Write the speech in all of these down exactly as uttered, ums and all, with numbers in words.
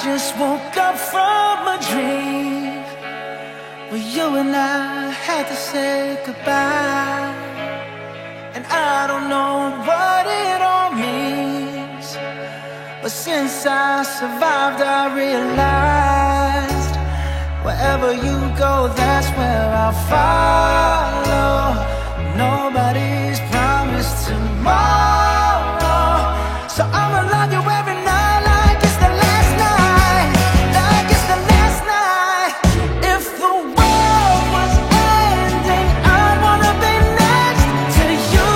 just woke up from a dream where you and I had to say goodbye. And I don't know what it all means, but since I survived I realized wherever you go, that's where I'll follow. Nobody's promised tomorrow, so I'ma love you every night like it's the last night, like it's the last night. If the world was ending, I'd wanna be next to you.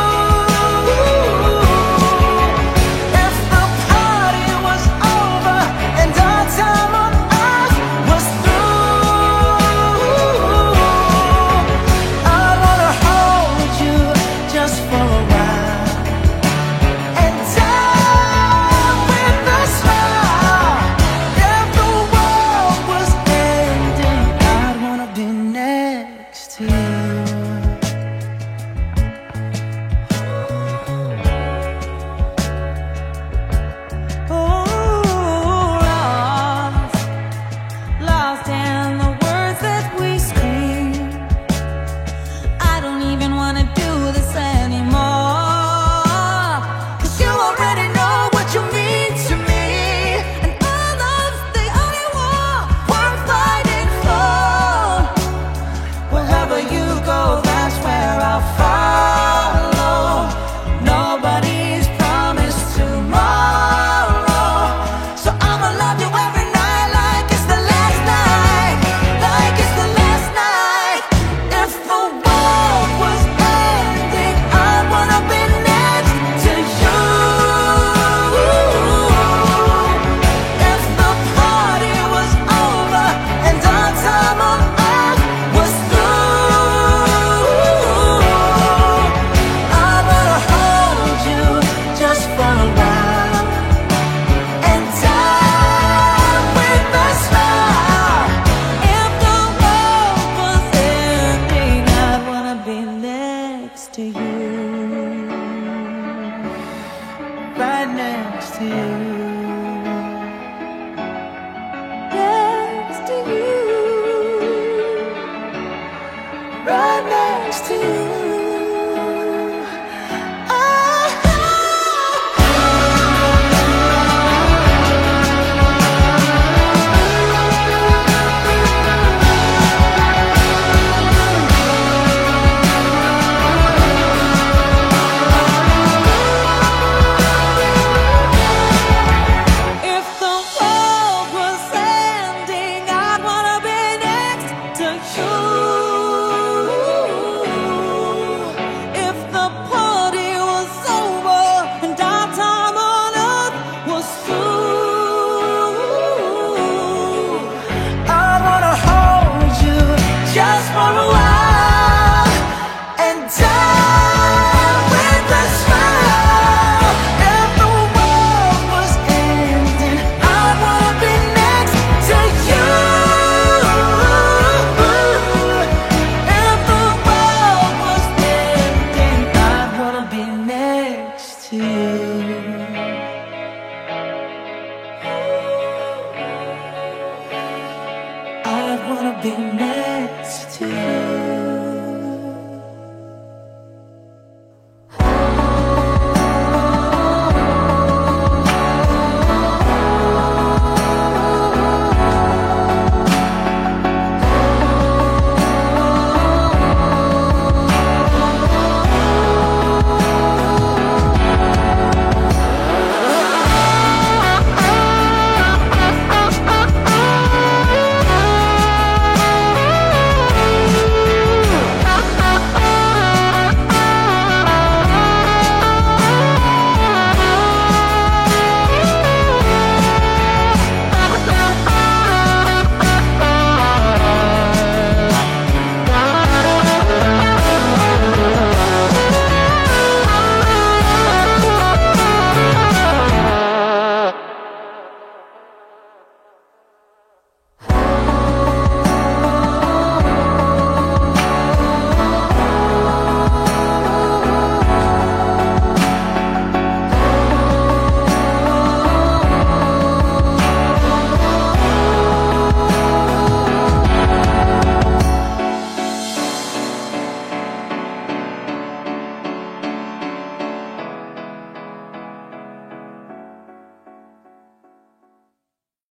If the party was over and our time on earth was through, I'd wanna hold you just for a while and die with a smile. If the world was ending, I'd wanna be next to you. Oh, lost, lost in the words that we scream. I don't even wanna do this anymore, 'cause you already know what you mean to me, and all love's the only war worth fighting for. Wherever you go, that's where I'll follow. Nobody's promised tomorrow, so I'ma love you every night like it's the last night, like it's the last night. If the world was ending, I'd wanna be next to you. If the party was over and our time on earth was through, I'd wanna hold you just for a while and die with a smile. If the world was ending, I'd wanna be next to you, Right next to you. next to you. Right next to you. Ah. If the world was ending, I'd wanna be next to you. If the party was over and our time on earth was through, I wanna hold you just for a while and die with a smile. If the world was ending, I wanna be next to you. If the world was ending, I wanna be next to you. I wanna be next to you.